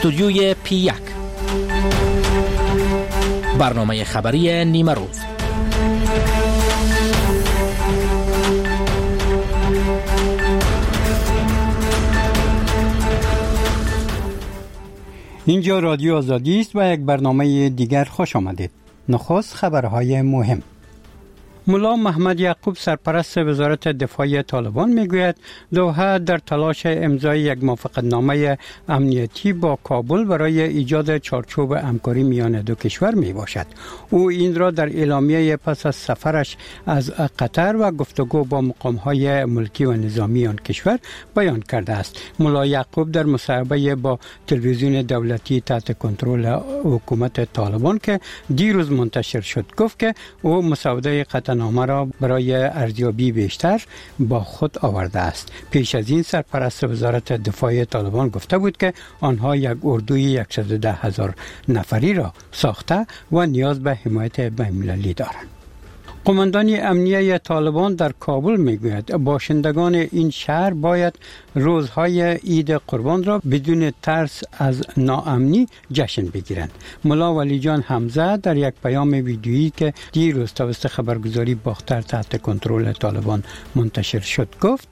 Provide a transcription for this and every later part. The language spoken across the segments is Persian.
استودیوی P1 برنامه خبری نیمه روز. اینجا رادیو آزادی است و یک برنامه دیگر خوش آمدید. نخست خبرهای مهم. ملا محمد یعقوب سرپرست وزارت دفاع طالبان میگوید دوحه در تلاش امضای یک موافقتنامه امنیتی با کابل برای ایجاد چارچوب همکاری میان دو کشور می باشد. او این را در اعلامیه پس از سفرش از قطر و گفتگو با مقامهای ملکی و نظامی آن کشور بیان کرده است. ملا یعقوب در مصاحبه با تلویزیون دولتی تحت کنترل حکومت طالبان که دیروز منتشر شد گفت که او مسوده نامه را برای ارزیابی بیشتر با خود آورده است. پیش از این سرپرست وزارت دفاع طالبان گفته بود که آنها یک اردوی 110,000 نفری را ساخته و نیاز به حمایت بین‌المللی دارند. قماندان امنیه طالبان در کابل میگوید باشندگان این شهر باید روزهای عید قربان را بدون ترس از ناامنی جشن بگیرند. ملا ولی جان حمزه در یک پیام ویدیویی که دیروز توسط خبرگزاری باختر تحت کنترل طالبان منتشر شد گفت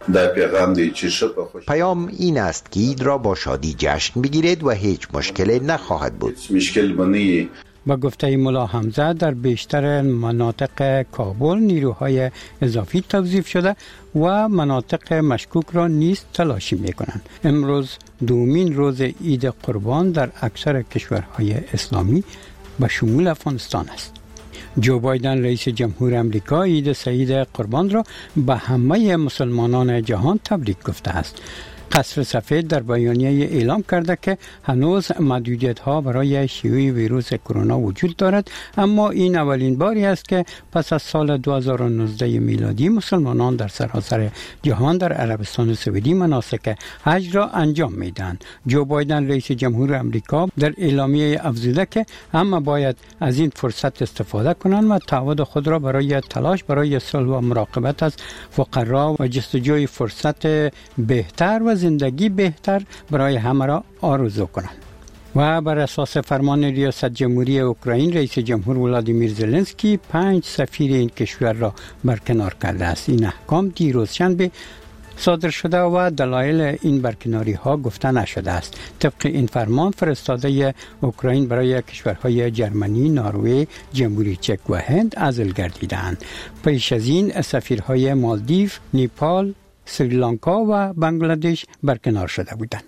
پیام این است که عید را با شادی جشن بگیرید و هیچ مشکلی نخواهد بود. با گفته ملا حمزه در بیشتر مناطق کابل نیروهای اضافی توظیف شده و مناطق مشکوک را نیز تلاشی می کنند. امروز دومین روز عید قربان در اکثر کشورهای اسلامی به شمول افغانستان است. جو بایدن رئیس جمهور امریکا عید سعید قربان را به همه مسلمانان جهان تبریک گفته است. قصر سفید در بیانیه اعلام کرده که هنوز محدودیت‌ها برای شیوع ویروس کرونا وجود دارد، اما این اولین باری است که پس از سال 2019 میلادی مسلمانان در سراسر جهان در عربستان سعودی مناسک حج را انجام میدهند. جو بایدن رئیس جمهور امریکا در اعلامیه افزوده که همه باید از این فرصت استفاده کنند و تعهد خود را برای تلاش برای صلح و مراقبت از فقرا و جستجوی فرصت بهتر و زندگی بهتر برای همه را آرزو کنند. و بر اساس فرمان ریاست جمهوری اوکراین رئیس جمهور ولادیمیر زلنسکی 5 سفیر این کشور را برکنار کرده است. این احکام دیروز شنبه صادر شده و دلایل این برکناری ها گفته نشده است. طبق این فرمان فرستاده اوکراین برای کشورهای جرمنی، نروژ، جمهوری چک و هند عزل گردیدند. پیش از این سفیرهای مالدیو، نیپال، سریلانکا و بنگلادش برکنار شده بودند.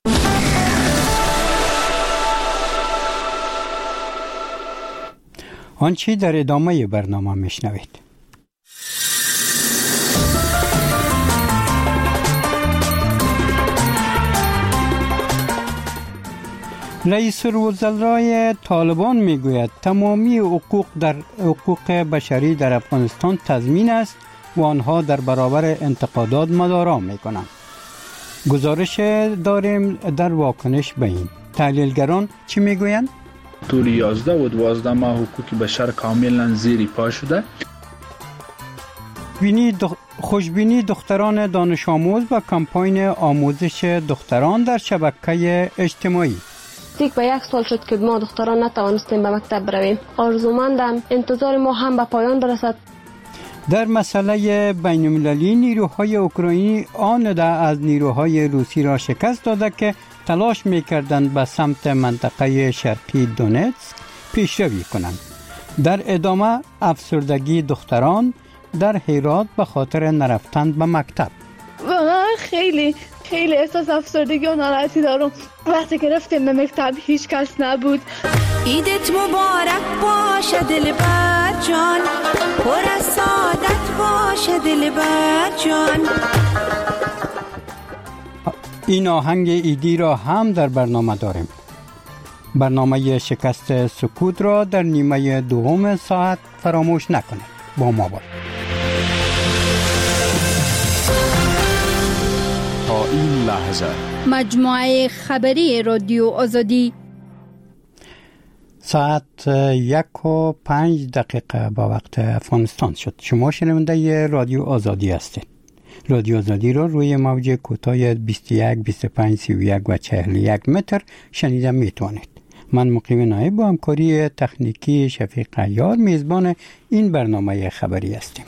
آنچه در ادامه برنامه میشنوید. رئیس الوزرای طالبان میگوید تمامی حقوق بشری در افغانستان تضمین است و آنها در برابر انتقادات مدارا میکنند. گزارش داریم در واکنش به این. تحلیلگران چی میگویند؟ طول 11 و 12 ماه حقوق بشر کاملا زیر پا شده. خوشبینی دختران دانش آموز و کمپاین آموزش دختران در شبکه اجتماعی. دیگه به 1 سال شد که ما دختران نتوانستیم به مکتب برویم. آرزومندم انتظار ما هم به پایان برسد. در مسئله بین‌المللی نیروهای اوکراینی آمده از نیروهای روسی را شکست داده که تلاش می‌کردند به سمت منطقه شرقی دونتسک پیشروی کنند. در ادامه افسردگی دختران در هرات به خاطر نرفتن به مکتب. واقعا خیلی احساس افسردگی و ناراحتی دارم. وقتی که رفتیم به مکتب هیچ کس نبود. عیدت مبارک باشه دلبر جان، پر از سعادت باشه دلبر جان. این آهنگ عیدی را هم در برنامه داریم. برنامه شکست سکوت را در نیمه دوم ساعت فراموش نکنید. با ما باشید. تا این لحظه مجموعه خبری رادیو آزادی ساعت 1:05 به وقت افغانستان شد. شما شنونده رادیو آزادی هستید. رادیو آزادی را روی موج کوتاه 21 25 31 و 41 متر شنیده میتوانید. من مقیم نایب با همکاری تکنیکی شفیق عیار میزبان این برنامه خبری هستیم.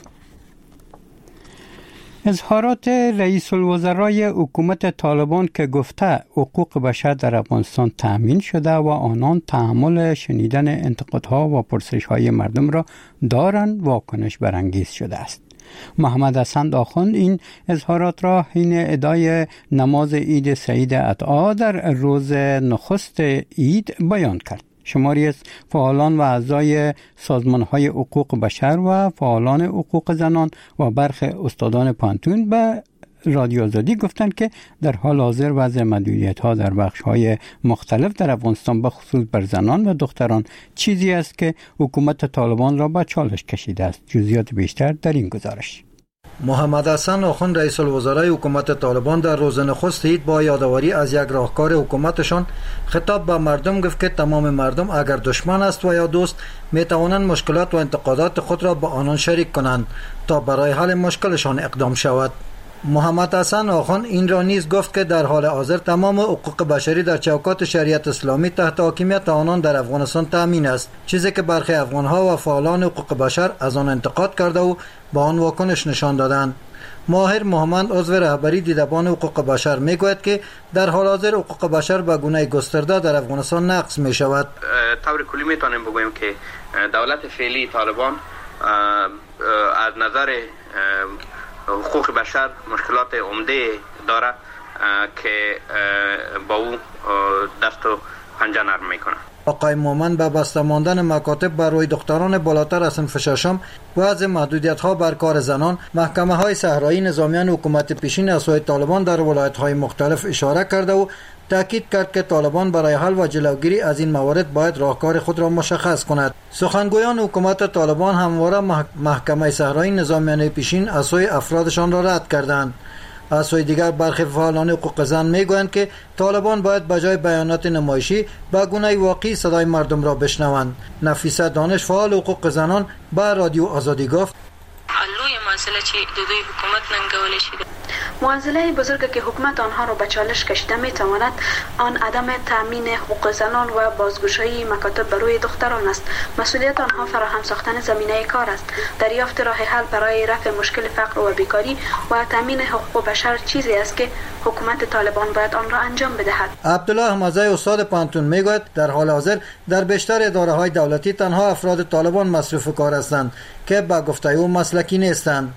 اظهارات رئیس الوزرای حکومت طالبان که گفته حقوق بشر در افغانستان تأمین شده و آنان تحمل شنیدن انتقادها و پرسش‌های مردم را دارند واکنش برانگیز شده است. محمد حسن آخوند این اظهارات را حین ادای نماز عید سعید اضحی در روز نخست عید بیان کرد. شماری از فعالان و اعضای سازمان‌های حقوق بشر و فعالان حقوق زنان و برخی استادان پانتون به رادیو آزادی گفتند که در حال حاضر وضع محدودیت‌ها در بخش‌های مختلف در افغانستان به خصوص بر زنان و دختران چیزی است که حکومت طالبان را به چالش کشیده است. جزئیات بیشتر در این گزارش. محمد حسن آخوند رئیس الوزرای حکومت طالبان در روز نخست عید با یادآوری از یک راهکار حکومتشان خطاب به مردم گفت که تمام مردم اگر دشمن است و یا دوست می توانند مشکلات و انتقادات خود را با آنان شریک کنند تا برای حل مشکلشان اقدام شود. محمد حسن آخوند این را نیز گفت که در حال حاضر تمام حقوق بشری در چوکات شریعت اسلامی تحت حاکمیت آنان در افغانستان تامین است، چیزی که برخی افغان‌ها و فعالان حقوق بشر از آن انتقاد کرده و با آن واکنش نشان دادند. ماهر محمد عضو رهبری دیدبان حقوق بشر میگوید که در حال حاضر حقوق بشر به گونه گسترده در افغانستان نقض می شود. طور کلی میتونیم بگوییم که دولت فعلی طالبان از نظر حقوق بشر مشکلات عمده داره که با او دست و پنجه نرم میکنه. آقای مومن به بسته ماندن مکاتب بر روی دختران بالاتر از صنف ششم، وضع محدودیت‌ها بر کار زنان، محکمه‌های صحرایی نظامیان حکومت پیشین از سوی طالبان در ولایت‌های مختلف اشاره کرده و تاکید کرد که طالبان برای حل و جلوگیری از این موارد باید راهکار خود را مشخص کند. سخنگویان حکومت طالبان همواره محکمه صحرایی نظامیان پیشین از سوی افرادشان را رد کردند. از سوی دیگر برخی فعالان حقوق زن میگویند که طالبان باید بجای بیانات نمایشی به گونه واقعی صدای مردم را بشنوند. نفیسه دانش فعال حقوق زنان به رادیو آزادی گفت معضله چې د دوی حکومت ننګولی شي. معضله بزرگ که حکومت آنها را به چالش کشیده میتواند آن عدم تامین حقوق زنان و بازگشایی مکاتب برای دختران است. مسئولیت آنها فراهم ساختن زمینه کار است. دریافت راه حل برای رفع مشکل فقر و بیکاری و تامین حقوق بشر چیزی است که حکومت طالبان باید آن را انجام بدهد. عبدالله احمدزی استاد پانتون میگوید در حال حاضر در بیشتر اداره‌های دولتی تنها افراد طالبان مصروف کار هستند که با گفته او مسلکی نیستند.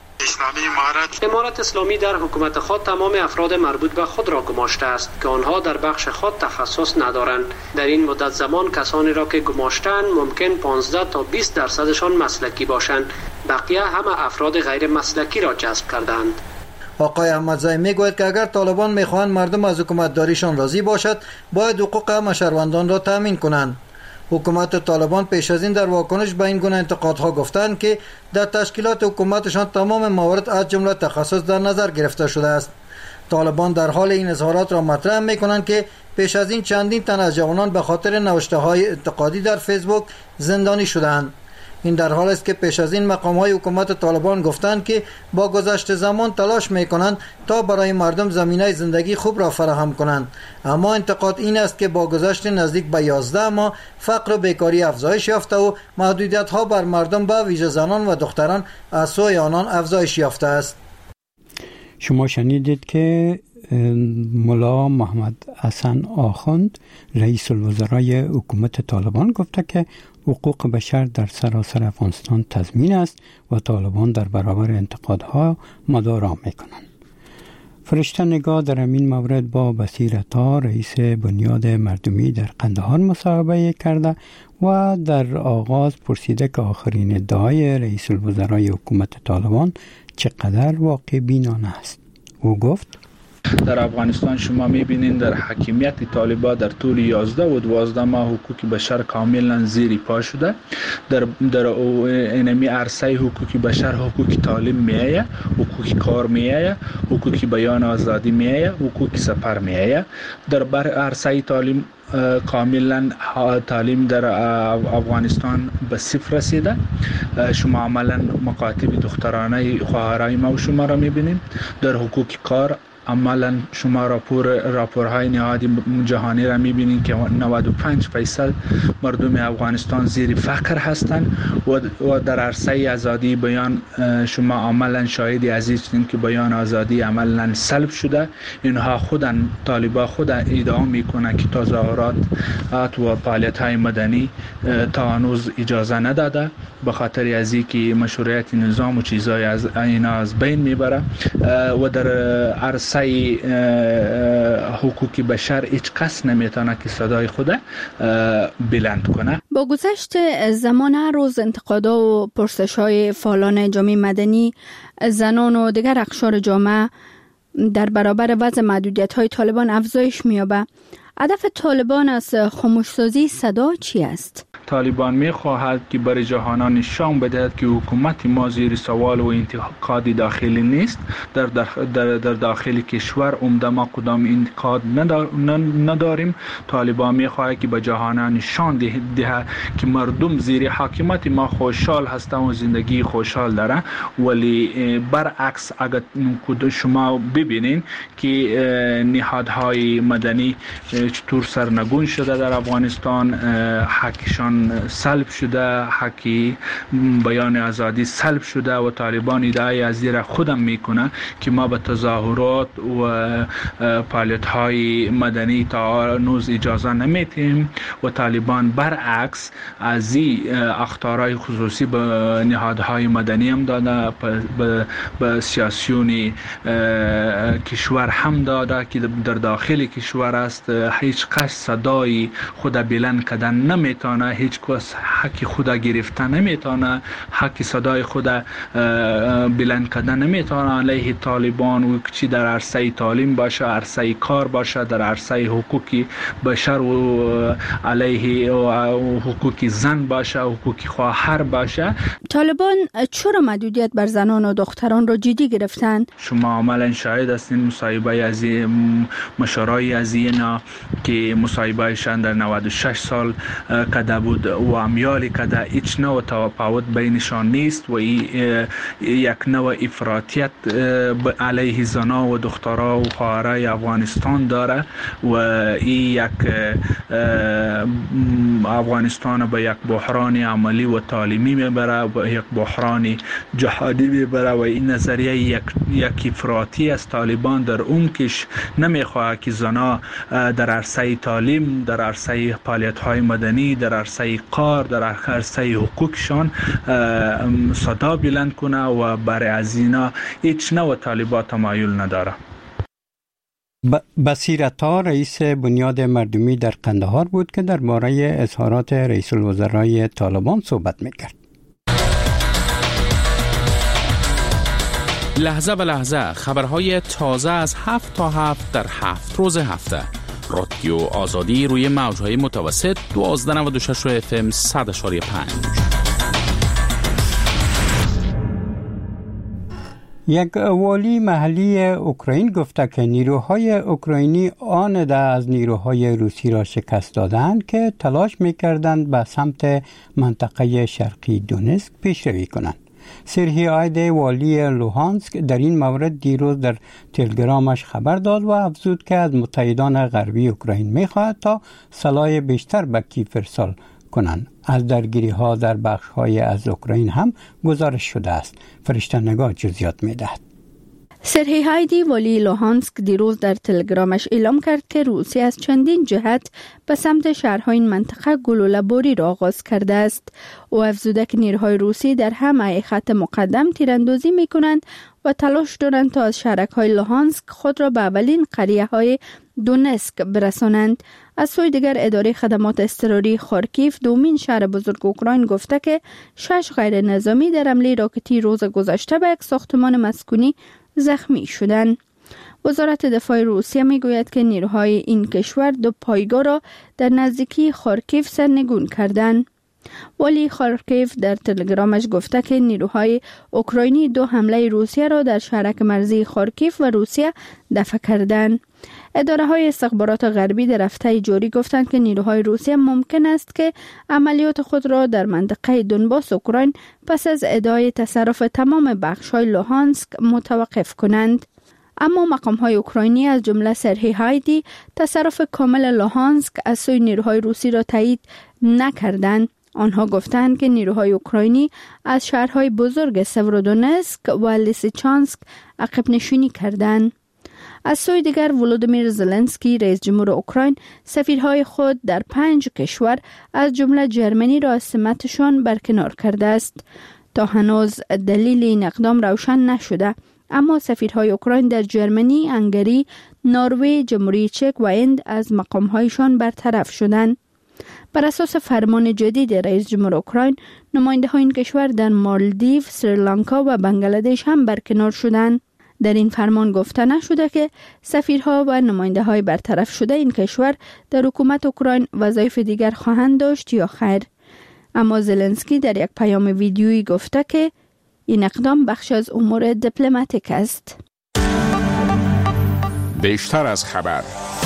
امارت اسلامی در حکومت خود تمام افراد مربوط به خود را گماشته است که آنها در بخش خود تخصص ندارند. در این مدت زمان کسانی را که گماشتند ممکن 15 تا 20% مسلکی باشند. بقیه همه افراد غیر مسلکی را جذب کردند. آقای احمدزی میگوید که اگر طالبان میخواهند مردم از حکومت داریشان راضی باشد باید حقوق همه شهروندان را تامین کنند. حکومت طالبان پیش از این در واکنش به این گونه انتقادها گفتند که در تشکیلات حکومتشان تمام موارد از جمله تخصص در نظر گرفته شده است. طالبان در حال این اظهارات را مطرح میکنند که پیش از این چندین تن از جوانان به خاطر نوشته‌های انتقادی در فیسبوک زندانی شدند. این در حال است که پیش از این مقام‌های حکومت طالبان گفتند که با گذشت زمان تلاش می‌کنند تا برای مردم زمینه زندگی خوب را فراهم کنند، اما انتقاد این است که با گذشت نزدیک به 11 ماه فقر و بیکاری افزایش یافته و محدودیت‌ها بر مردم به ویژه زنان و دختران از سوی آنان افزایش یافته است. شما شنیدید که ملا محمد حسن آخوند رئیس الوزرای حکومت طالبان گفته که حقوق بشر در سراسر افغانستان تضمین است و طالبان در برابر انتقادها مدارا میکنند. فرشته نگاه در این مورد با بصیر عطا رئیس بنیاد مردمی در قندهار مصاحبه کرده و در آغاز پرسیده که آخرین ادعای رئیس الوزرای حکومت طالبان چقدر واقع بینانه است. او گفت در افغانستان شما میبینین در حاکمیت طالبان در طول 11 و 12 ماه حقوق بشر کاملا زیر پا شده. در اینمی عرصه حقوق بشر حقوق تعلیم میایه، حقوق کار میایه، حقوق بیان آزادی میایه، حقوق سفر میایه. در عرصه تعلیم کاملا تعلیم در افغانستان به صفر رسیده. شما عملا مکاتب دخترانه خواهرای ما و شما را میبینید. در حقوق کار عملا شما راپورهای نهادی جهانی را میبینید که 95% مردم افغانستان زیر فقر هستند و در عرصه آزادی بیان شما عملا شاهدی عزیزین که بیان آزادی عملا سلب شده. اینها خودن طالبا خود ادعا میکنه که تظاهرات و فعالیت‌های مدنی تا هنوز اجازه نداده، به خاطر از اینکه مشروعیت نظام و چیزای از اینا از بین میبره و در عرصه حقوق بشر هیچ کس نمیتونه که صدای خود بلند کنه. با گذشت زمان هر روز انتقادها و پرسش‌های فعالان جامعه مدنی، زنان و دیگر اقشار جامعه در برابر وضع محدودیت‌های طالبان افزایش می‌یابد. هدف طالبان از خاموشسازی صدا چی است؟ طالبان می‌خواهد که برای جهان نشان بدهد که حکومت ما زیر سوال و انتقاد داخلی نیست. در داخل کشور عمده ما کدام انتقاد نداریم. طالبان می‌خواهد که به جهان نشان دهد که مردم زیر حاکمیت ما خوشحال هستند و زندگی خوشحال دارند. ولی برعکس اگر شما ببینید که نهادهای مدنی چطور سرنگون شده در افغانستان، حقشان سلب شده، حق بیان آزادی سلب شده و طالبان ادعای از زیر خودم میکنه که ما به تظاهرات و فعالیت‌های مدنی تا هنوز اجازه نمیدیم و طالبان برعکس از این اخطارهای خصوصی به نهادهای مدنی هم داده، به سیاسیون کشور هم داده که در داخل کشور است. هیچ کس صدای خود بلند کردن نمیتونه، هیچ کس حق خود گرفتن نمیتونه، حق صدای خود بلند کردن نمیتونه علیه طالبان و چی در عرصه تعلیم باشه، عرصه کار باشه، در عرصه حقوق بشر و علیه حقوق زن باشه، حقوق خواهر باشه. طالبان چرا محدودیت بر زنان و دختران را جدی گرفتند؟ شما عملا شاهد هستین مصاحبه از مشارای از اینا که مصاحبهشان در 96 سال کده بود و امیالی کده، هیچ نوع تفاوت بینشان نیست و یک نوع افراطیت علیه زنا و دخترها و خواهرای افغانستان داره و این یک افغانستان به یک بحران عملی و تعلیمی میبره، به یک بحران جهادی میبره و این نظریه یک افراطی از طالبان در اون کش نمیخواه که زنا در عرصه تعلیم، در عرصه فعالیت‌های مدنی، در عرصه کار، در عرصه حقوقشان صدا بلند کنه و برای از اینا هیچ نوع طالبان تمایل نداره. بصیرتا رئیس بنیاد مردمی در قندهار بود که درباره اظهارات رئیس الوزرای طالبان صحبت میکرد. لحظه به لحظه خبرهای تازه از 7 تا 7 در 7 روز هفته. رادیو آزادی روی موجهای متوسط 1296 FM 100.5. یک والی محلی اوکراین گفته که نیروهای اوکراینی آمده از نیروهای روسی را شکست دادند که تلاش می‌کردند به سمت منطقه شرقی دونسک پیشروی کنند. سرهی آیده والی لوهانسک در این مورد دیروز در تلگرامش خبر داد و افزود که از متحدان غربی اوکراین می‌خواهد تا سلاح بیشتر به کیف ارسال کنند. از درگیری‌ها در بخش‌های از اوکراین هم گزارش شده است. فرشته نگاه جزئیات می‌دهد. سرهی هایدی والی لوهانسک دیروز در تلگرامش اعلام کرد که روسیه از چندین جهت به سمت شهرهای این منطقه گلوله‌باری را آغاز کرده است. او افزوده که نیروهای روسی در همه خط مقدم تیراندازی می‌کنند و تلاش دارند تا از شهرک‌های لوهانسک خود را به اولین قریه‌های دونسک برسانند. از سوی دیگر اداره خدمات اضطراری خارکیف دومین شهر بزرگ اوکراین گفته که 6 غیر نظامی در حمله راکتی روز گذشته به یک ساختمان مسکونی زخمی شدند. وزارت دفاع روسیه میگوید که نیروهای این کشور 2 پایگاه را در نزدیکی خارکیف سرنگون کردند. والی خارکیف در تلگرامش گفته که نیروهای اوکراینی 2 حمله روسیه را در شهرک مرزی خارکیف و روسیه دفع کردند. اداره‌های استخبارات غربی در هفته جاری گفتند که نیروهای روسیه ممکن است که عملیات خود را در منطقه دونباس اوکراین پس از ادعای تصرف تمام بخش‌های لوهانسک متوقف کنند. اما مقام‌های اوکراینی از جمله سرهی هایدی تصرف کامل لوهانسک از سوی نیروهای روسی را تایید نکردند. آنها گفتند که نیروهای اوکراینی از شهرهای بزرگ سورودونسک و لیسیچانسک عقب نشینی کردند. از سوی دیگر ولودیمیر زلنسکی رئیس جمهور اوکراین سفیرهای خود در 5 کشور از جمله جرمنی را از سمتشان برکنار کرده است. تا هنوز دلیل این اقدام روشن نشده، اما سفیرهای اوکراین در جرمنی، هنگری، نروژ، جمهوری چک و هند از مقامهایشان برطرف شدند. بر اساس فرمان جدید رئیس جمهور اوکراین، نماینده های این کشور در مالدیو، سریلانکا و بنگلادش هم برکنار شدند. در این فرمان گفته نشده که سفیرها و نماینده های برطرف شده این کشور در حکومت اوکراین وظایف دیگر خواهند داشت یا خیر. اما زلنسکی در یک پیام ویدیویی گفته که این اقدام بخش از امور دیپلماتیک است. بیشتر از خبر.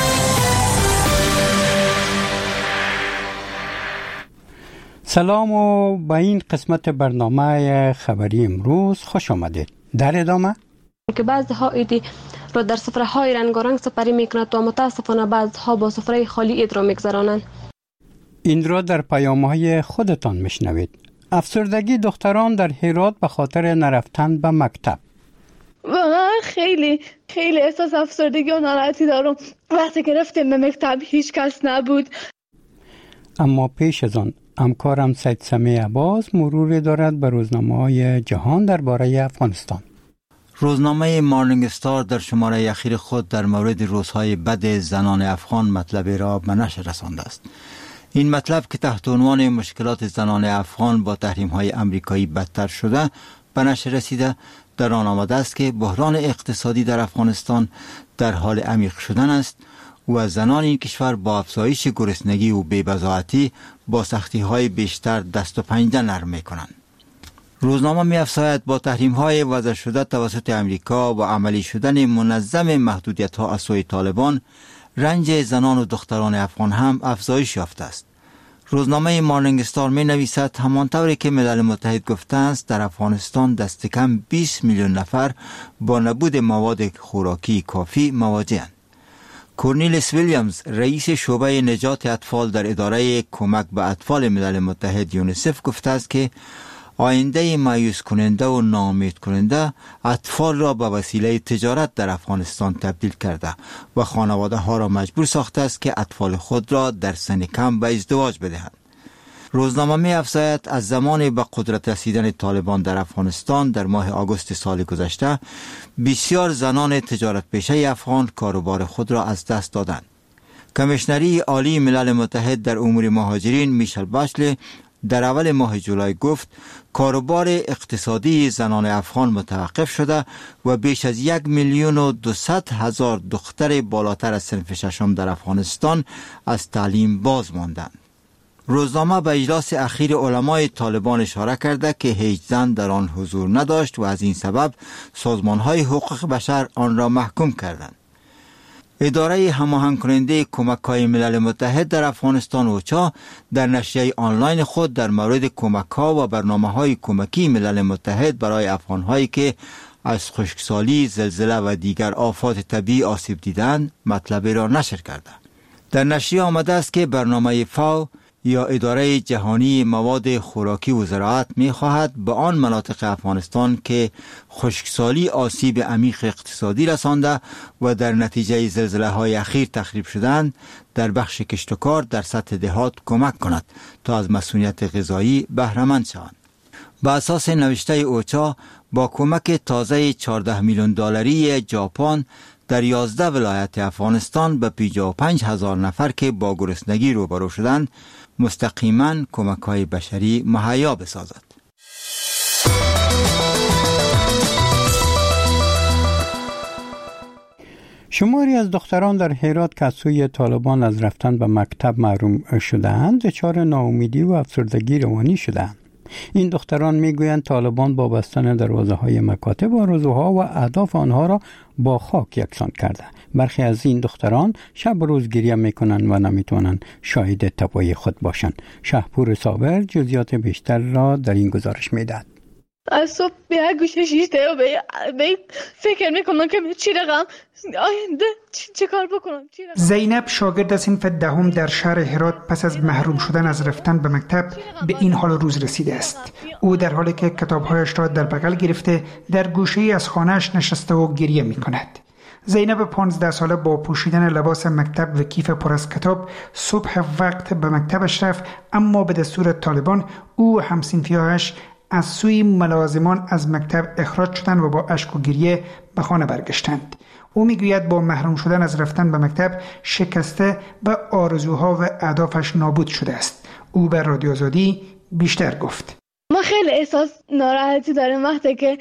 سلام و به این قسمت برنامه خبری امروز خوش آمدید. در ادامه که بعضی ایدی را در سفره های رنگارنگ سپری میکند و متاسفانه بعضی ها با سفره خالی اید را میگذرانند. این را در پیام‌های خودتان میشنوید. افسردگی دختران در هرات به خاطر نرفتن به مکتب. واقعا خیلی احساس افسردگی و ناراحتی دارم. وقتی که رفتیم به مکتب هیچ کس نبود. اما پیش از آن همکارم سید سمیع عباس مرور دارد به روزنامه‌های جهان درباره افغانستان. روزنامه مارنینگ استار در شماره اخیر خود در مورد روزهای بد زنان افغان مطلب را به نشر رسانده است. این مطلب که تحت عنوان مشکلات زنان افغان با تحریم‌های آمریکایی بدتر شده به نشر رسیده، در آن آمده است که بحران اقتصادی در افغانستان در حال عمیق شدن است و زنان این کشور با افزایش گرسنگی و بی‌بضاعتی با سختی‌های بیشتر دست و پنجه نرم می‌کنند. روزنامه می‌افزاید با تحریم‌های وضع شده توسط آمریکا و عملی شدن منظم محدودیت‌ها از سوی طالبان، رنج زنان و دختران افغان هم افزایش یافته است. روزنامه مارنینگ استار می‌نویسد همانطوری که ملل متحد گفته است در افغانستان دست کم 20 میلیون نفر با نبود مواد خوراکی کافی مواجه‌اند. کورنلیس ویلیامز رئیس شعبه نجات اطفال در اداره کمک به اطفال ملل متحد یونیسف گفته است که آینده مایوس کننده و ناامید کننده اطفال را به وسیله تجارت در افغانستان تبدیل کرده و خانواده ها را مجبور ساخته است که اطفال خود را در سن کم به ازدواج بدهند. روزنامه می افزاید از زمان به قدرت رسیدن طالبان در افغانستان در ماه آگوست سال گذشته بسیار زنان تجارت پیشه افغان کاروبار خود را از دست دادند. کمیشنری عالی ملل متحد در امور مهاجرین میشل باشله در اول ماه جولای گفت کاروبار اقتصادی زنان افغان متوقف شده و بیش از 1,200,000 دختر بالاتر از صنف ششم در افغانستان از تعلیم باز ماندند. روزنامه به اجلاس اخیر علمای طالبان اشاره کرده که هیچ زن در آن حضور نداشت و از این سبب سازمان‌های حقوق بشر آن را محکوم کردند. اداره هماهنگ کننده کمک‌های ملل متحد در افغانستان اوچا در نشریه آنلاین خود در مورد کمک‌ها و برنامه‌های کمکی ملل متحد برای افغان‌هایی که از خشکسالی، زلزله و دیگر آفات طبیعی آسیب دیدند مطلبی را نشر کرده. در نشریه آمده است که برنامه فاو یا اداره جهانی مواد خوراکی و زراعت می خواهد به آن مناطق افغانستان که خشکسالی آسیب عمیق اقتصادی رسانده و در نتیجه زلزله های اخیر تخریب شدند در بخش کشت و کار در سطح دهات کمک کند تا از مسئولیت غذایی بهره مند شوند. به اساس نوشته اوچا با کمک تازه 14 میلیون دلاری ژاپن در 11 ولایت افغانستان به 55,000 نفر که با گرسنگی روبرو شدند مستقیما کمک‌های بشری مهیا بسازد. شماری از دختران در هرات که از سوی طالبان از رفتن به مکتب محروم شده‌اند دچار ناامیدی و افسردگی روانی شده‌اند. این دختران میگویند طالبان با بستن دروازه‌های مکاتب آرزوها و اهداف آنها را با خاک یکسان کرده. برخی از این دختران شب و روز گریه میکنند و نمیتوانند شاهد تباهی خود باشند. شهپور صابر جزئیات بیشتر را در این گزارش میدهد. از صبح به یک گوشه شیشته و به فکر میکنم که چی رقم آینده چه کار بکنم. زینب شاگرد صنف دهم در شهر هرات پس از محروم شدن از رفتن به مکتب به این حال روز رسیده است. او در حالی که کتابهایش را در بغل گرفته در گوشه‌ای از خانه‌اش نشسته و گریه میکند. زینب 15 ساله با پوشیدن لباس مکتب و کیف پر از کتاب صبح وقت به مکتبش رفت، اما به دستور طالبان او و همصنفی‌هایش از سوی ملازمان از مکتب اخراج شدند و با اشک و گریه به خانه برگشتند. او میگوید با محروم شدن از رفتن به مکتب شکسته و آرزوها و اهدافش نابود شده است. او به رادیو آزادی بیشتر گفت. ما خیلی احساس ناراحتی داریم وقتی که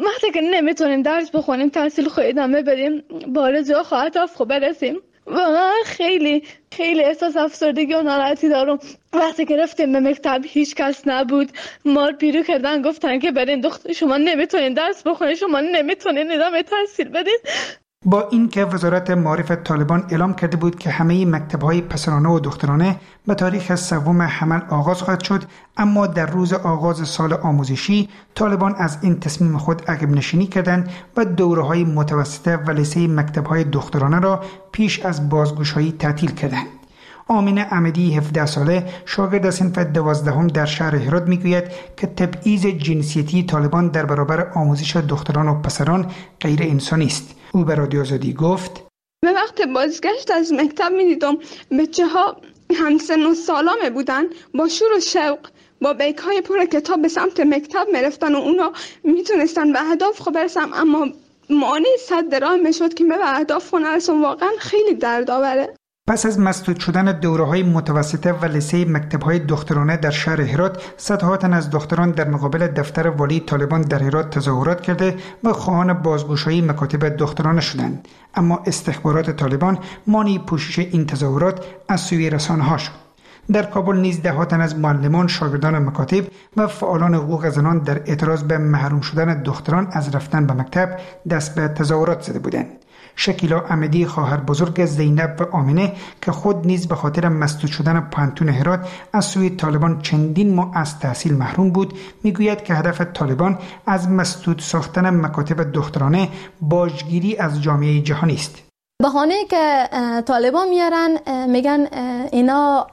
نمیتونیم درس بخونیم، تحصیل خود ادامه بدیم، با آرزوها و اهداف خوب برسیم. واقعا خیلی احساس افسردگی و ناراحتی دارم. وقتی که رفتیم به مکتب هیچ کس نبود، مار پیرو کردن، گفتن که برین دختر شما نمیتونین درس بخونین، شما نمیتونین ادامه تحصیل بدین. با اینکه وزارت معارف طالبان اعلام کرده بود که همه مکتب‌های پسرانه و دخترانه به تاریخ 3 حمل آغاز خواهد شد، اما در روز آغاز سال آموزشی طالبان از این تصمیم خود عقب نشینی کردند و دوره‌های متوسطه و لیسه مکتب‌های دخترانه را پیش از بازگشایی تعطیل کردند. آمینه احمدی 17 ساله شاگرد صنف 12 در شهر هرات میگوید که تبعیض جنسیتی طالبان در برابر آموزش دختران و پسران غیر انسانی است. او به رادیو آزادی گفت: به وقت بازگشت از مکتب می‌دیدم بچه‌ها همسن و سالامه بودن، با شور و شوق با بیگ‌های پر کتاب به سمت مکتب می‌رفتن و اونا میتونستن به اهداف خود برسن، اما مانع صد راه میشد که به اهداف خود نرسم. واقعا خیلی دردآوره. پس از مسدود شدن دوره‌های متوسطه و لیسه مکتب‌های دخترانه در شهر هرات، صدها تن از دختران در مقابل دفتر والی طالبان در هرات تظاهرات کرده و خواهان بازگشایی مکاتب دخترانه شدند، اما استخبارات طالبان مانع پوشش این تظاهرات از سوی رسانه‌ها شد. در کابل نیز ده ها تن از معلمان، شاگردان مکاتب و فعالان حقوق زنان در اعتراض به محروم شدن دختران از رفتن به مکتب دست به تظاهرات زده بودند. شکیلا احمدی خواهر بزرگ زینب و آمینه که خود نیز به خاطر مسدود شدن پانتون هرات از سوی طالبان چندین ماه از تحصیل محروم بود، میگوید که هدف طالبان از مسدود ساختن مکاتب دخترانه باجگیری از جامعه جهانی است. بهانه که طالبان میارن میگن اینا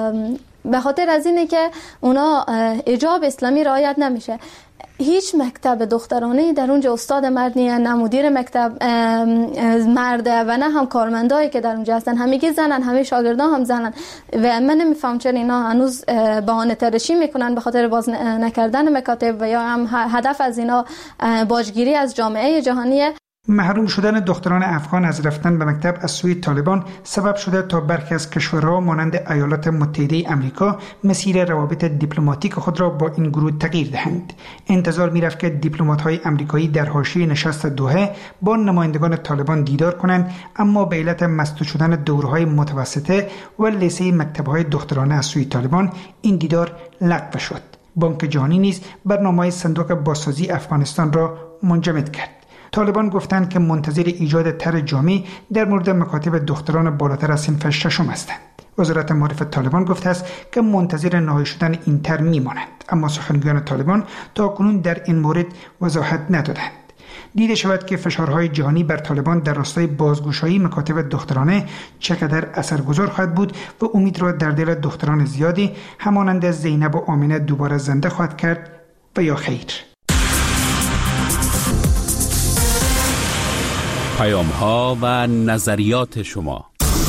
به خاطر از اینه که اونا حجاب اسلامی رعایت نمیشه. هیچ مکتب دخترانه در اونجا استاد مرد نیست، نه مدیر مکتب مرده و نه هم کارمندایی که در اونجا هستن، همگی زنن، همه شاگردان هم زنن و من نمیفهم چرا اینا هنوز بهانه تراشی میکنن به خاطر باز نکردن مکاتب و یا هم هدف از اینا باجگیری از جامعه جهانیه. محروم شدن دختران افغان از رفتن به مکتب از سوی طالبان سبب شده تا برخی از کشورها مانند ایالات متحده آمریکا مسیر روابط دیپلماتیک خود را با این گروه تغییر دهند. انتظار می‌رفت که دیپلمات‌های آمریکایی در حاشیه نشست دوحه با نمایندگان طالبان دیدار کنند، اما به علت مسدود شدن دوره‌های متوسطه و لیسه مکتب‌های دخترانه از سوی طالبان این دیدار لغو شد. بانک جهانی نیز برنامه صندوق بازسازی افغانستان را منجمد کرد. طالبان گفتند که منتظر ایجاد طرح جامع در مورد مکاتب دختران بالاتر از صنف 6 هستند. وزارت معارف طالبان گفته است که منتظر نهایی شدن این طرح میمانند، اما سخنگویان طالبان تاکنون در این مورد وضاحت ندادند. دیده شود که فشارهای جهانی بر طالبان در راستای بازگشایی مکاتب دخترانه چقدر اثرگذار خواهد بود و امید را در دل دختران زیادی همانند زینب و آمینه دوباره زنده خواهد کرد و یا خیر. پیام‌ها و نظریات شما.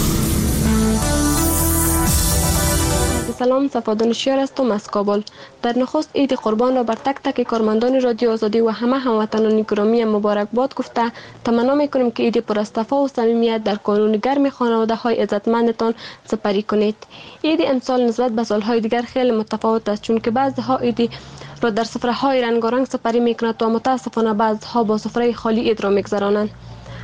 سلام، صفادانشیار هستم از کابل. در نخست عید قربان را بر تک تک کارمندان رادیو آزادی و همه هموطنان گرامی مبارکباد گفته تمنا می‌کنیم که عید پر از صفا و صمیمیت در کانون گرم خانواده‌های عزتمندتان سپری کنید. عید امسال نسبت به سال‌های دیگر خیلی متفاوت است، چون که بعضی‌ها عید را در سفره‌های رنگارنگ سپری می‌کنند و متأسفانه بعضی‌ها با سفره خالی عید را می‌گذرانند.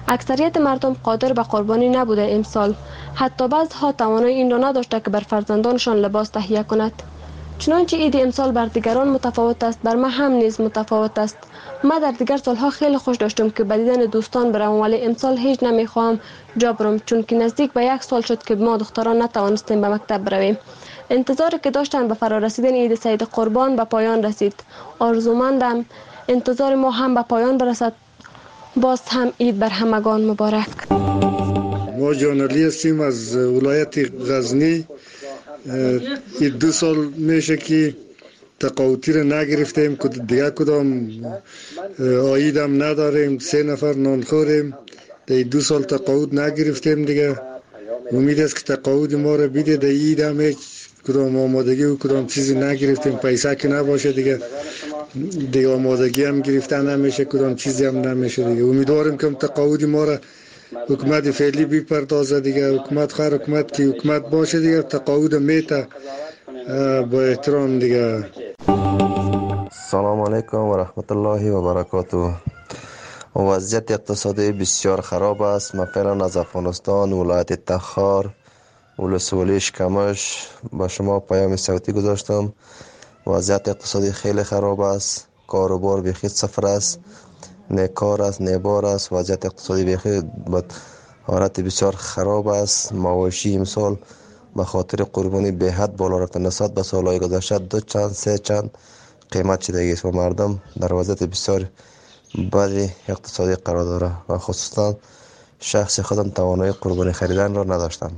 اکثریت مردم قادر به قربانی نبوده امسال. حتی بعضها توانایی این را نداشته که بر فرزندانشان لباس تهیه کند. چنانچه عید امسال بر دیگران متفاوت است، بر من هم نیز متفاوت است. ما در دیگر سالها خیلی خوش داشتم که به دیدن دوستان برم، ولی امسال هیچ نمیخواهم جا برم، چون که نزدیک به 1 سال شد که ما دختران نتوانستیم به مکتب برویم. انتظاری که داشتن به فرارسیدن عید سید قربان به پایان رسید. آرزومندم انتظار ما هم به پایان برسد. باز هم عید بر همگان مبارک. ما جانلی هستیم از ولایت غزنی. این 2 سال میشه که تقاوتی رو نگرفتیم، دیگه کدام عاید هم نداریم، 3 نفر نانخوریم. در 2 سال تقاوت نگرفتیم دیگه. امید است که تقاوت ما رو بیده. در عید هم هیچ کدام آمادگی و کدام چیزی نگرفتیم. پیسه که نباشه دیگه آمادگی هم گرفتن نمیشه، کدام چیزی هم نمیشه دیگه. امیدواریم که تقاوت ما رو حکومت فعلی بپردازه دیگه. حکومت خیر حکومت که حکومت باشه دیگه، تقاعد میته با احترام دیگه. سلام علیکم و رحمت الله و برکاته. وضعیت اقتصادی بسیار خراب است. من فعلا از افغانستان ولایت تخار ولسوالی شکمش با شما پیام صوتی گذاشتم. وضعیت اقتصادی خیلی خراب است. کاروبار بیخی صفر است. نه کار است نه بار است. وضعیت اقتصادی بیخی با حالت بسیار خراب است. مواشی امسال به خاطر قربانی به حد بالا رفته، نسبت به سالهای گذشته 2 چند 3 چند قیمت شده است و مردم در وضعیت بسیار بدی اقتصادی قرار داره و خصوصا شخص خودم توانایی قربانی خریدن را نداشتم.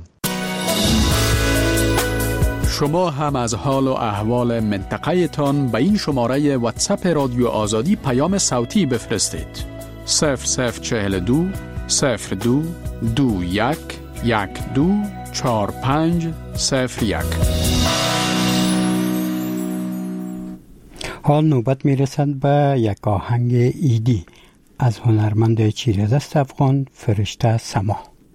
شما هم از حال و احوال منطقه تان به این شماره واتساپ رادیو آزادی پیام صوتی بفرستید. 0042 02 21 12 4501. حال نوبت میرسد به یک آهنگ ایدی از هنرمند چیره‌دست افغان فرشته سما.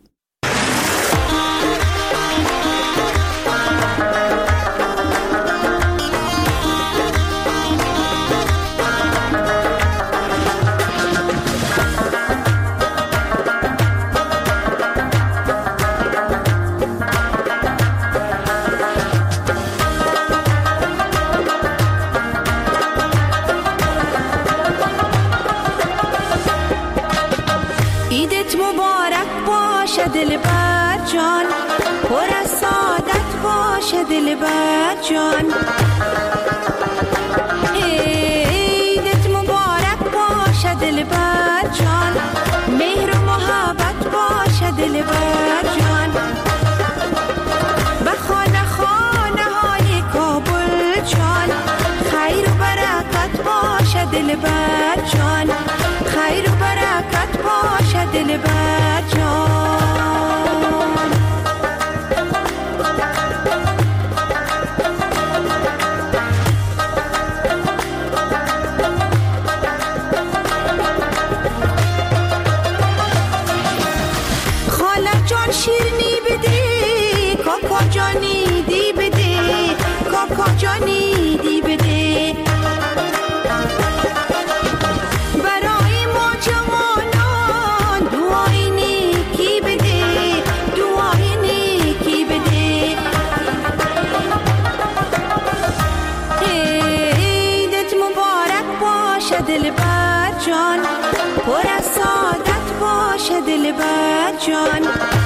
دلبر جان پر از سعادت باشه دلبر جان. عیدت مبارک باشه دلبر جان. مهر و محبت باشه دلبر جان. به خانه خانه های کابل جان خیر و برکت باشه دلبر جان. خیر و برکت باشه دلبر جان. شیرنی بده کاکا جانی دی بده کاکا جانی دی بده برای ما جوانان دعای نیکی بده دعای نیکی بده. عیدت مبارک باشه دلبر جان پر از سعادت باشه دلبر جان.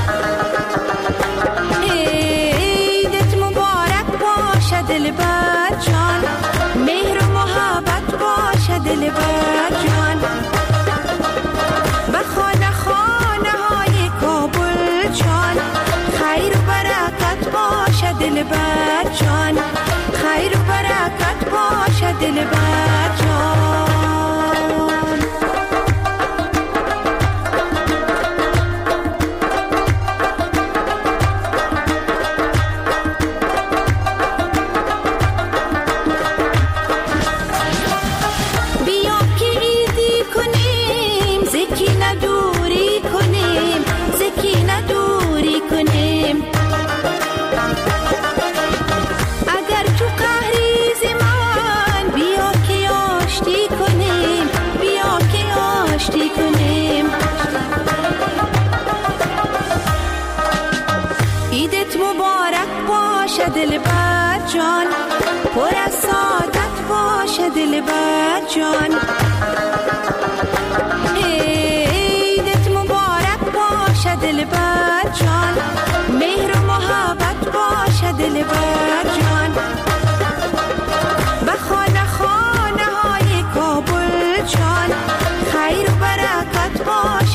عیدت مبارک باشه دلبر جان. مهر و محبت باشه دلبر جان. به خانه خانه های کابل جان خیر و برکت باشه دلبر جان. خیر و برکت باشه دلبر جان. اگر تو قهری زمان بیا که جان